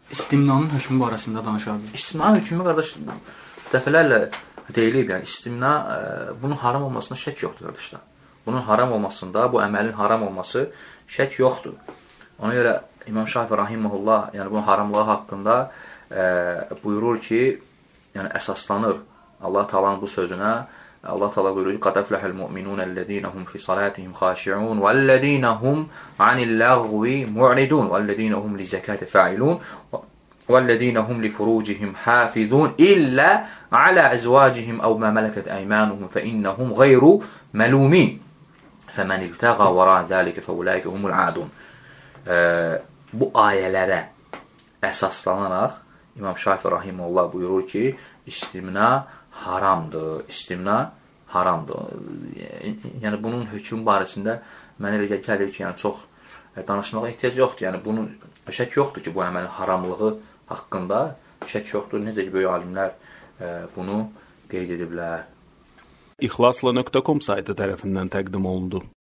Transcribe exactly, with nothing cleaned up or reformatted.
İstimnanın hökmü barəsində danışardınız. İstimnanın hökmü, qardaş, dəfələrlə deyilib, yəni istimna, bunun haram olmasında şək yoxdur, qardaşlar. Bunun haram olmasında, bu əməlin haram olması şək yoxdur. Ona görə İmam Şafi rahimehullah, yəni bunun haramlığı haqqında e, buyurur ki, yəni əsaslanır Allah Taala'nın bu sözünə. Allah Taala buyurur ki: "Qad aflahal mu'minun ellezînehum fi salatihim xaşi'un vellezînehum anil-lagwi mu'ridun vellezînehum liz-zekati fa'ilun vellezînehum li furucihim hafizun illa ala azwacihim aw ma malakat aymanuhum fe innahum gayru malumin. Femen ibtaga wara zalika fe ulaika humul adun." Bu ayələrə əsaslanaraq İmam Şafi rahimehullah buyurur ki, istimna haramdır, istimna haramdır. Yəni bunun hökmü barəsində mənə elə gəlir ki, yəni çox danışmağa ehtiyac yoxdur. Yəni bunun şək yoxdur ki, bu əməlin haramlığı haqqında şək yoxdur. Necə ki, böyük alimlər bunu qeyd ediblər. İxlasla nöqtə com saytı tərəfindən təqdim olundu.